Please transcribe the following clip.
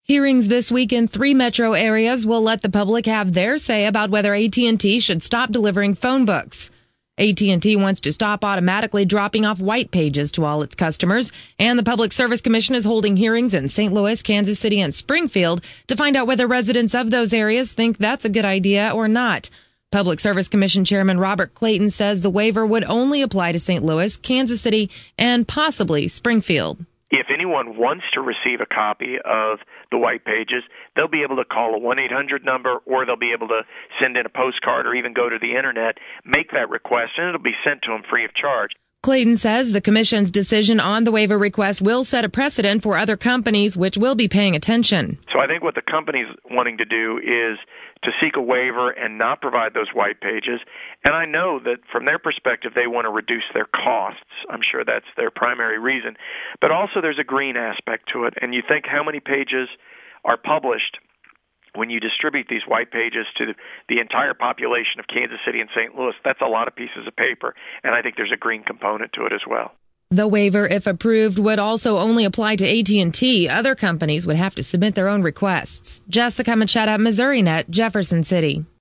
Hearings this week in 3 metro areas will let the public have their say about whether AT&T should stop delivering phone books. AT&T wants to stop automatically dropping off white pages to all its customers, and the Public Service Commission is holding hearings in St. Louis, Kansas City, and Springfield to find out whether residents of those areas think that's a good idea or not. Public Service Commission Chairman Robert Clayton says the waiver would only apply to St. Louis, Kansas City, and possibly Springfield. If anyone wants to receive a copy of the white pages, they'll be able to call a 1-800 number, or they'll be able to send in a postcard or even go to the internet, make that request, and it'll be sent to them free of charge. Clayton says the commission's decision on the waiver request will set a precedent for other companies, which will be paying attention. So I think what the company's wanting to do is to seek a waiver and not provide those white pages. And I know that from their perspective, they want to reduce their costs. I'm sure that's their primary reason. But also there's a green aspect to it. And you think how many pages are published when you distribute these white pages to the entire population of Kansas City and St. Louis. That's a lot of pieces of paper. And I think there's a green component to it as well. The waiver, if approved, would also only apply to AT&T. Other companies would have to submit their own requests. Jessica Machetta, Missouri Net, Jefferson City.